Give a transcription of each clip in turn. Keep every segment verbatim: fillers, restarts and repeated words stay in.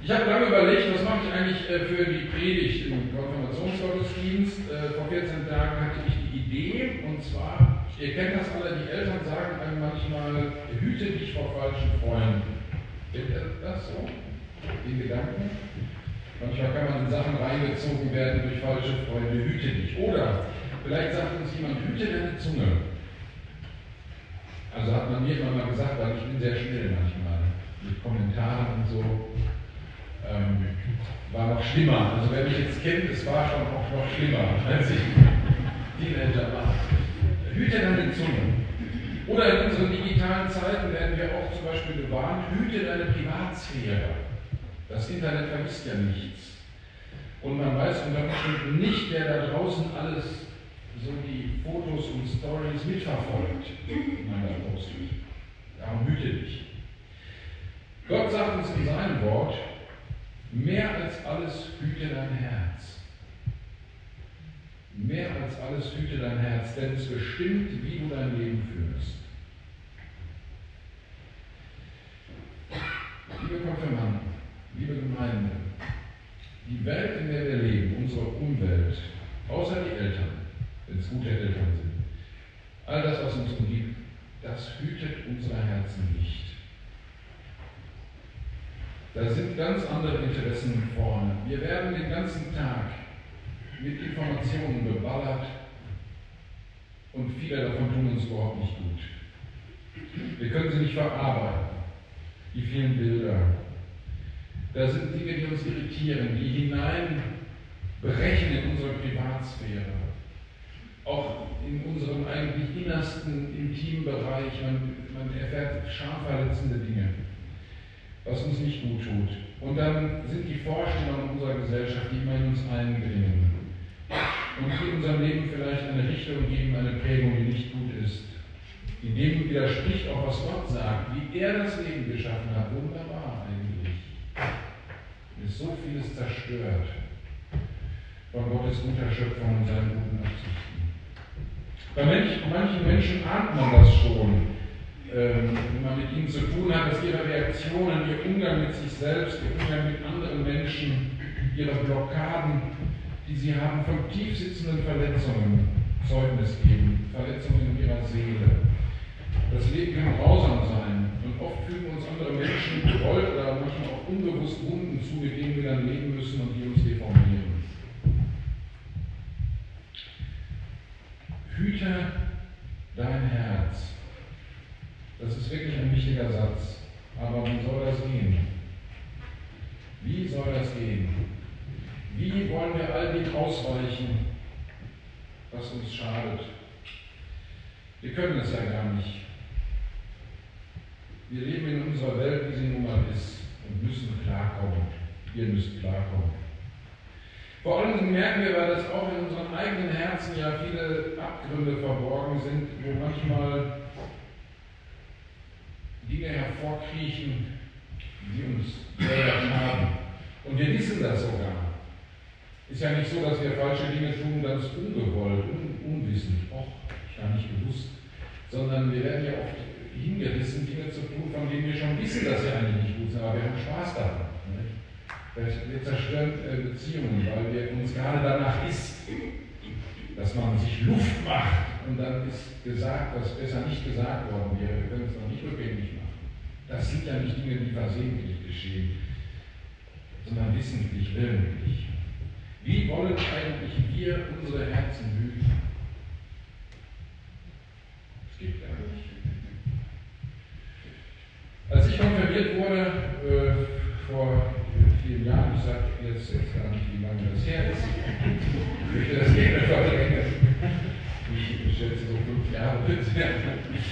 Ich habe lange überlegt, was mache ich eigentlich für die Predigt im Konfirmationsgottesdienst. Vor vierzehn Tagen hatte ich die Idee, und zwar, ihr kennt das alle, die Eltern sagen einem manchmal, hüte dich vor falschen Freunden. Kennt ihr das so? Den Gedanken? Manchmal kann man in Sachen reingezogen werden durch falsche Freunde, hüte dich. Oder vielleicht sagt uns jemand, hüte deine Zunge. Also hat man mir immer mal gesagt, weil ich bin sehr schnell manchmal mit Kommentaren und so. Ähm, war noch schlimmer. Also wer mich jetzt kennt, es war schon auch noch schlimmer, als ich Teenager war. Hüte deine Zunge. Oder in unseren digitalen Zeiten werden wir auch zum Beispiel gewarnt, hüte deine Privatsphäre. Das Internet vergisst ja nichts. Und man weiß unter Umständen nicht, wer da draußen alles so die Fotos und Stories mitverfolgt, die man da postet. Darum hüte dich. Gott sagt uns in seinem Wort, mehr als alles hüte dein Herz. Mehr als alles hüte dein Herz, denn es bestimmt, wie du dein Leben führst. Liebe Konfirmanden, liebe Gemeinde, die Welt, in der wir leben, unsere Umwelt, außer die Eltern, wenn es gute Eltern sind, all das, was uns umgibt, das hütet unsere Herzen nicht. Da sind ganz andere Interessen vorne. Wir werden den ganzen Tag mit Informationen beballert und viele davon tun uns überhaupt nicht gut. Wir können sie nicht verarbeiten, die vielen Bilder. Da sind Dinge, die uns irritieren, die hineinbrechen in unsere Privatsphäre. Auch in unserem eigentlich innersten, intimen Bereich. Man, man erfährt schamverletzende Dinge, was uns nicht gut tut. Und dann sind die Vorstellungen unserer Gesellschaft, die immer in uns eindringen und die unserem Leben vielleicht eine Richtung geben, eine Prägung, die nicht gut ist. Die dem widerspricht auch, was Gott sagt, wie er das Leben geschaffen hat. Wunderbar eigentlich. Ist so vieles zerstört von Gottes guter Schöpfung und seinen guten Absichten. Bei manchen Menschen ahnt man das schon, ähm, wenn man mit ihnen zu tun hat, dass ihre Reaktionen, ihr Umgang mit sich selbst, ihr Umgang mit anderen Menschen, ihre Blockaden, die sie haben, von tief sitzenden Verletzungen Zeugnis geben, Verletzungen in ihrer Seele. Das Leben kann grausam sein und oft fügen uns andere Menschen gewollt oder manchmal auch unbewusst Wunden zu, mit denen wir dann leben müssen und die uns deformieren. Hüte dein Herz. Das ist wirklich ein wichtiger Satz. Aber wie soll das gehen? Wie soll das gehen? Wie wollen wir all dem ausweichen, was uns schadet? Wir können es ja gar nicht. Wir leben in unserer Welt, wie sie nun mal ist, und müssen klarkommen. Ihr müsst klarkommen. Vor allem merken wir, weil das auch in unseren eigenen Herzen ja viele Abgründe verborgen sind, wo manchmal Dinge hervorkriechen, die uns selber schaden. Und wir wissen das sogar. Ist ja nicht so, dass wir falsche Dinge tun, ganz ungewollt, un unwissend, och, ich habe nicht gewusst, sondern wir werden ja oft hingerissen, Dinge zu tun, von denen wir schon wissen, dass sie eigentlich nicht gut sind, aber wir haben Spaß daran. Wir zerstören Beziehungen, weil wir uns gerade danach ist, dass man sich Luft macht und dann ist gesagt, was besser nicht gesagt worden wäre. Wir können es noch nicht rückgängig machen. Das sind ja nicht Dinge, die versehentlich geschehen, sondern wissentlich, willentlich. Wie wollen eigentlich wir unsere Herzen hüten? Das geht gar nicht. Als ich konfirmiert wurde, äh, vor vielen Jahren, ich sage jetzt, jetzt gar nicht, wie lange das her ist, ich möchte das gerne verdrängen. Ich schätze so fünf Jahre bisher.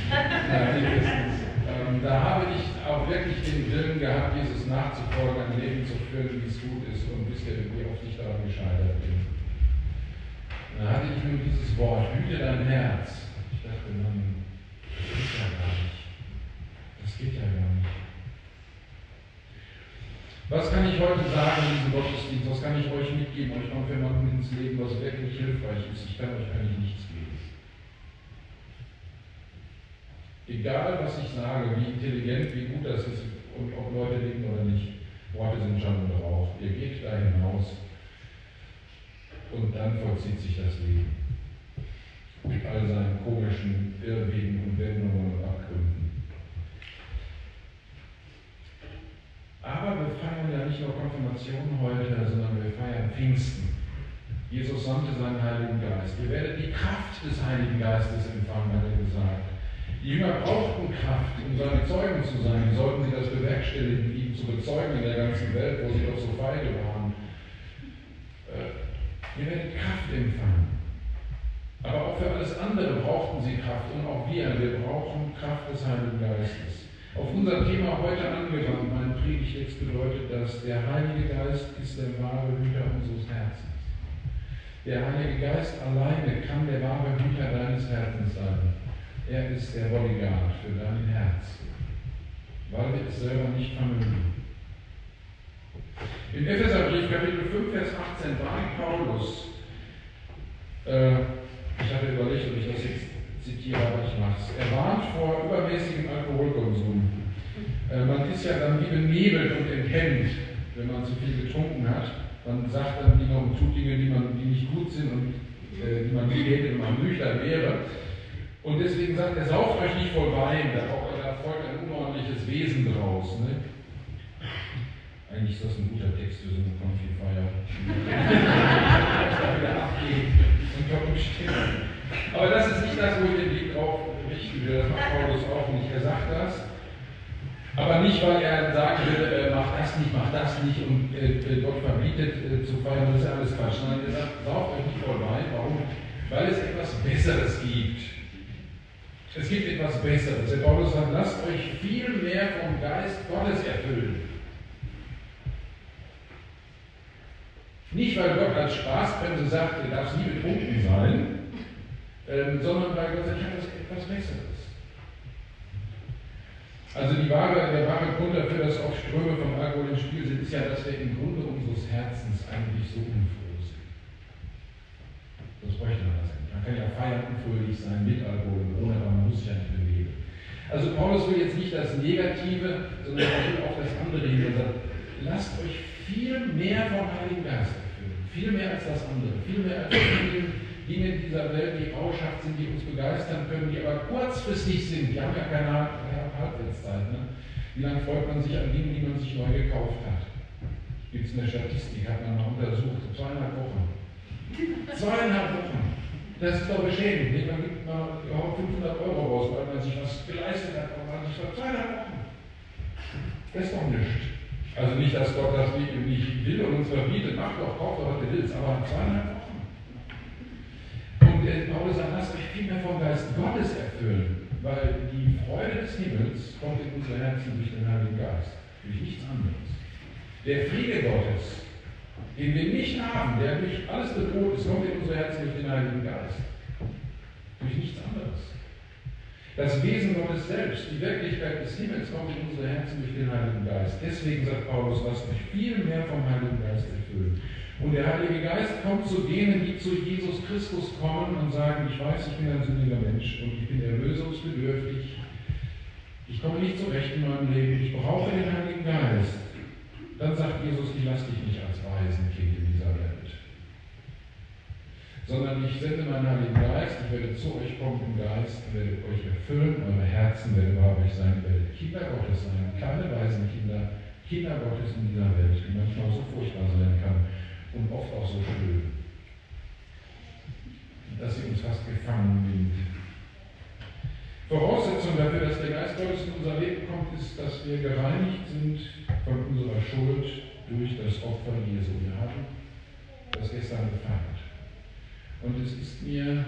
ähm, da habe ich auch wirklich den Willen gehabt, Jesus nachzufolgen, ein Leben zu führen, wie es gut ist, und wisst ihr, wie oft ich daran gescheitert bin. Da hatte ich nur dieses Wort, hüte dein Herz. Ich dachte, Mann, das geht ja gar nicht. Das geht ja gar nicht. Was kann ich heute sagen in diesem Gottesdienst? Was kann ich euch mitgeben, euch Konfirmanden ins Leben, was wirklich hilfreich ist? Ich kann euch eigentlich nichts geben. Egal, was ich sage, wie intelligent, wie gut das ist und ob Leute leben oder nicht, Worte sind schon dann vollzieht sich das Leben. Mit all seinen komischen Irrwegen und Wendungen und Abgründen. Aber wir feiern ja nicht nur Konfirmation heute, sondern wir feiern Pfingsten. Jesus sandte seinen Heiligen Geist. Ihr werdet die Kraft des Heiligen Geistes empfangen, hat er gesagt. Die Jünger brauchten Kraft, um seine Zeugen zu sein. Wie sollten sie das bewerkstelligen, ihn zu bezeugen in der ganzen Welt, wo sie doch so feige waren? Äh, ihr werdet Kraft empfangen. Aber auch für alles andere brauchten sie Kraft. Und auch wir, wir brauchen Kraft des Heiligen Geistes. Auf unser Thema heute angewandt, mein Predigtext bedeutet das, der Heilige Geist ist der wahre Hüter unseres Herzens. Der Heilige Geist alleine kann der wahre Hüter deines Herzens sein. Er ist der Bodyguard für dein Herz, weil wir es selber nicht vermögen. Im Epheserbrief Kapitel fünf, Vers achtzehn warnt Paulus, äh, ich hatte überlegt, ob ich das jetzt zitiere, aber ich mache es. Er warnt vor übermäßigem Alkoholkonsum. Äh, man ist ja dann wie benebelt und enthemmt, wenn man zu viel getrunken hat. Man sagt dann Dinge und tut Dinge, die, man, die nicht gut sind und äh, die man nicht hätte, wenn man nüchtern wäre. Und deswegen sagt er, sauft euch nicht voll Wein, da folgt ein unordentliches Wesen draus. Ne? Eigentlich ist das ein guter Text für so eine Konfirmation. Was da wieder abgeht und Gott bestimmt. Aber das ist nicht das, wo ich den Blick drauf richten will. Das macht Paulus auch nicht. Er sagt das, aber nicht, weil er sagen will, äh, mach das nicht, mach das nicht und äh, Gott verbietet äh, zu feiern, das ist ja alles Quatsch. Nein, er sagt, sauft euch nicht voll Wein. Warum? Weil es etwas Besseres gibt. Es gibt etwas Besseres. Der Paulus sagt, lasst euch viel mehr vom Geist Gottes erfüllen. Nicht, weil Gott als Spaßbremse sagt, ihr darfst nie betrunken sein, ähm, sondern weil Gott sagt, ich habe etwas Besseres. Also die wahre, der wahre Grund dafür, dass oft Ströme vom Alkohol im Spiel sind, ist ja, dass wir im Grunde unseres Herzens eigentlich so unfroh sind. Das bräuchte man das nicht. Man kann ja feiern unfröhlich sein mit Alkohol und ohne, aber man muss sich ja nicht bewegen. Also Paulus will jetzt nicht das Negative, sondern er will auch das andere hin. Er sagt, lasst euch viel mehr vom Heiligen Geist erfüllen. Viel mehr als das andere. Viel mehr als die Dinge dieser Welt, die rauschhaft sind, die uns begeistern können, die aber kurzfristig sind. Die haben ja keine Halbwertszeit. Ne? Wie lange freut man sich an Dingen, die man sich neu gekauft hat? Gibt es eine Statistik, hat man mal untersucht. Zweieinhalb Wochen. Zweieinhalb Wochen. Das ist doch beschämend. Nicht? Man gibt mal überhaupt fünfhundert Euro raus, weil man sich was geleistet hat. Aber man sich vor zweieinhalb Wochen. Das ist doch nichts. Also nicht, dass Gott das nicht will und uns verbietet. Mach doch, kauf doch, was du willst. Aber zweieinhalb Wochen. Und äh, Paulus sagt, lasst euch viel mehr vom Geist Gottes erfüllen. Weil die Freude des Himmels kommt in unsere Herzen durch den Heiligen Geist. Durch nichts anderes. Der Friede Gottes, den wir nicht haben, der durch alles bedroht ist, kommt in unsere Herzen durch den Heiligen Geist. Durch nichts anderes. Das Wesen Gottes selbst, die Wirklichkeit des Himmels, kommt in unsere Herzen durch den Heiligen Geist. Deswegen sagt Paulus, lasst euch viel mehr vom Heiligen Geist erfüllen. Und der Heilige Geist kommt zu denen, die zu Jesus Christus kommen und sagen, ich weiß, ich bin ein sündiger Mensch und ich bin erlösungsbedürftig. Ich komme nicht zurecht in meinem Leben, ich brauche den Heiligen Geist. Dann sagt Jesus, ich lasse dich nicht als Waisenkind in dieser Welt. Sondern ich sende meinen Heiligen Geist, ich werde zu euch kommen im Geist, werde euch erfüllen, eure Herzen werden bei euch sein, ihr werdet Kinder Gottes sein, kleine Waisenkinder, Kinder Gottes in dieser Welt, die manchmal so furchtbar sein kann und oft auch so schön, dass sie uns fast gefangen nimmt. Voraussetzung dafür, dass der Geist Gottes in unser Leben kommt, ist, dass wir gereinigt sind von unserer Schuld durch das Opfer Jesu. Wir haben das gestern gefeiert. Und es ist mir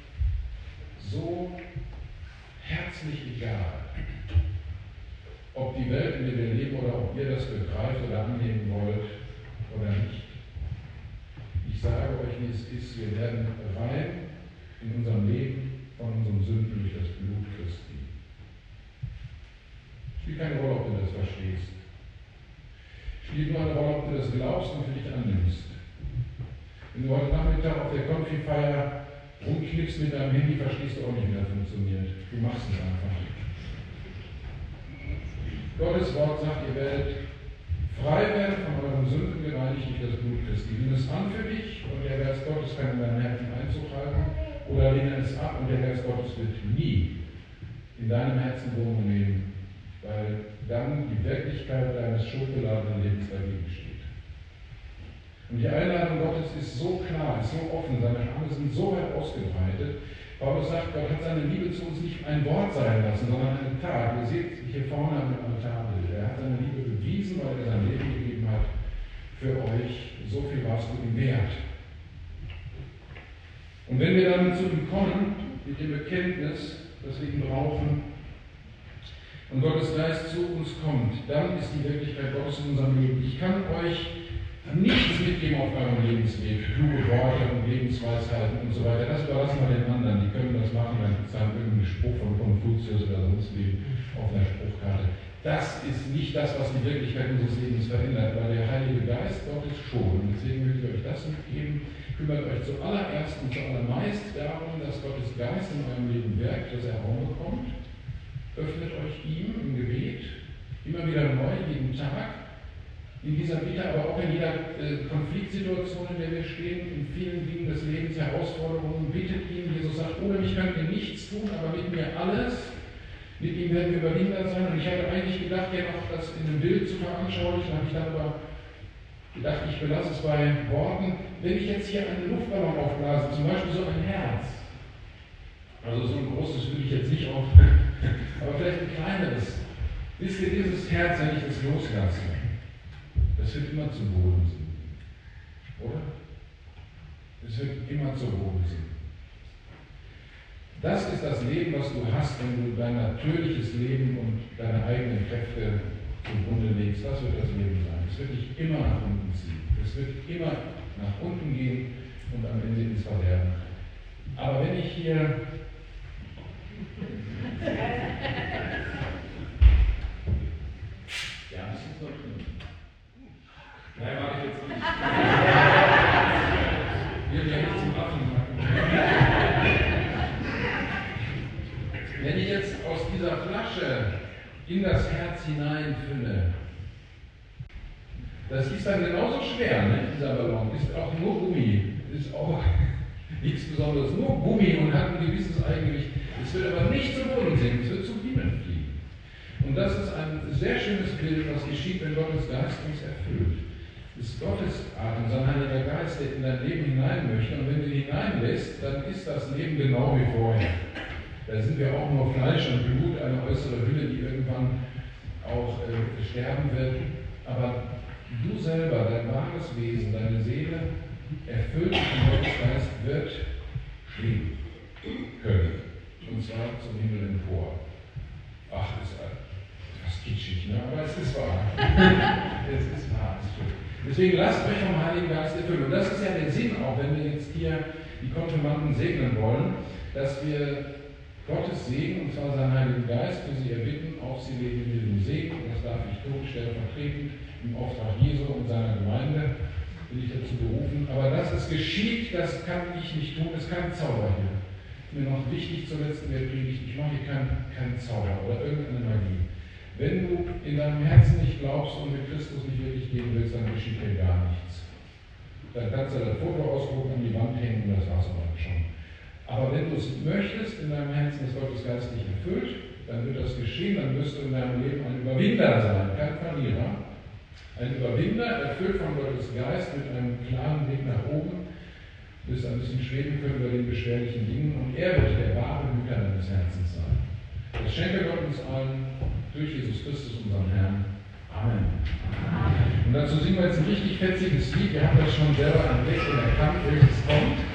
so herzlich egal, ob die Welt, in der wir leben, oder ob ihr das begreift oder annehmen wollt oder nicht. Ich sage euch, wie es ist, wir werden rein in unserem Leben von unseren Sünden durch das Blut Christi. Spielt keine Rolle, ob du das verstehst. Spielt nur eine Rolle, ob du das glaubst und für dich annimmst. Wenn du heute Nachmittag auf der Konfirmation rumklickst mit deinem Handy, verstehst du auch nicht, wie das funktioniert. Du machst es einfach. Gottes Wort sagt, ihr werdet frei werden von euren Sünden gereinigt nicht durch das Blut Christi. Nimm es an für dich und der Geist Gottes kann in deinem Herzen Einzug halten, oder lehne es ab und der Geist Gottes wird nie in deinem Herzen Wohnung nehmen, weil dann die Wirklichkeit deines schuldbeladenen Lebens dagegen steht. Und die Einladung Gottes ist so klar, ist so offen, seine Arme sind so weit ausgebreitet. Paulus sagt, Gott hat seine Liebe zu uns nicht ein Wort sein lassen, sondern eine Tat. Ihr seht hier vorne am Altarbild. Er hat seine Liebe bewiesen, weil er sein Leben gegeben hat für euch. So viel warst du ihm wert. Und wenn wir dann zu ihm kommen, mit dem Bekenntnis, das wir ihn brauchen, und Gottes Geist zu uns kommt, dann ist die Wirklichkeit Gottes in unserem Leben. Ich kann euch nichts mitgeben auf eurem Lebensweg, kluge Worte und Lebensweisheiten und so weiter. Das überlassen wir den anderen, die können das machen, dann gibt es dann irgendeinen Spruch von Konfuzius oder sonst wie auf einer Spruchkarte. Das ist nicht das, was die Wirklichkeit unseres Lebens verändert, weil der Heilige Geist Gottes schon. Und deswegen möchte ich euch das mitgeben. Kümmert euch zuallererst und zuallermeist darum, dass Gottes Geist in eurem Leben wirkt, dass er Raum bekommt. Öffnet euch ihm im Gebet, immer wieder neu, jeden Tag. In dieser Bitte, aber auch in jeder äh, Konfliktsituation, in der wir stehen, in vielen Dingen des Lebens, Herausforderungen, bittet ihn. Jesus sagt, ohne mich könnt ihr nichts tun, aber mit mir alles. Mit ihm werden wir überwindert sein. Und ich hatte eigentlich gedacht, ja noch das in einem Bild zu veranschaulichen, habe ich dann aber gedacht, ich belasse es bei Worten. Wenn ich jetzt hier einen Luftballon aufblase, zum Beispiel so ein Herz, also so ein großes will ich jetzt nicht auf, aber vielleicht ein kleineres. Wisst ihr, dieses Herz, wenn ich es loslasse, das wird immer zu Boden sinken, oder? Es wird immer zu Boden sinken. Das ist das Leben, was du hast, wenn du dein natürliches Leben und deine eigenen Kräfte zugrunde legst. Das wird das Leben sein. Es wird dich immer nach unten ziehen. Es wird immer nach unten gehen und am Ende ins Verderben. Aber wenn ich hier ja, das ist noch drin. Nein, mache ich jetzt nicht. Wir werden nicht zum Affen machen. Wenn ich jetzt aus dieser Flasche in das Herz hineinfülle, das ist dann genauso schwer, ne? Dieser Ballon. Ist auch nur Gummi. Ist auch nichts Besonderes. Nur Gummi und hat ein gewisses Eigengewicht. Es wird aber nicht zu Boden sinken, es wird zu Himmel fliegen. Und das ist ein sehr schönes Bild, was geschieht, wenn Gottes Geist uns erfüllt. Es ist Gottes Atem, sein Heiliger Geist, der in dein Leben hinein möchte. Und wenn du ihn hineinlässt, dann ist das Leben genau wie vorher. Da sind wir auch nur Fleisch und Blut, eine äußere Hülle, die irgendwann auch äh, sterben wird. Aber du selber, dein wahres Wesen, deine Seele, erfüllt von Gottes Geist, wird fliegen können. Und zwar zum Himmel empor. Ach, ist fast kitschig, ne? Aber es ist wahr. Es ist wahr, es ist schön. Deswegen lasst euch vom Heiligen Geist erfüllen. Und das ist ja der Sinn auch, wenn wir jetzt hier die Konfirmanden segnen wollen, dass wir Gottes Segen, und zwar seinen Heiligen Geist, für sie erbitten, auf sie legen in diesem Segen. Das darf ich tun, stellvertretend im Auftrag Jesu und seiner Gemeinde, bin ich dazu berufen. Aber dass es geschieht, das kann ich nicht tun, es ist kein Zauber hier. Mir noch wichtig zuletzt in der Predigt, ich mache hier keinen kein Zauber oder irgendeine Magie. Wenn du in deinem Herzen nicht glaubst und mit Christus nicht wirklich gehen willst, dann geschieht dir gar nichts. Dann kannst du das Foto ausdrucken, an die Wand hängen und das war's aber schon. Aber wenn du es möchtest, in deinem Herzen ist Gottes Geist dich erfüllt, dann wird das geschehen, dann wirst du in deinem Leben ein Überwinder sein, kein Verlierer. Ein Überwinder, erfüllt von Gottes Geist mit einem klaren Weg nach oben, wirst ein bisschen schweben können über den beschwerlichen Dingen und er wird der wahre Hüter deines Herzens sein. Das schenke Gott uns allen durch Jesus Christus, unseren Herrn. Amen. Und dazu singen wir jetzt ein richtig fetziges Lied. Wir haben das schon selber entdeckt und erkannt, welches kommt.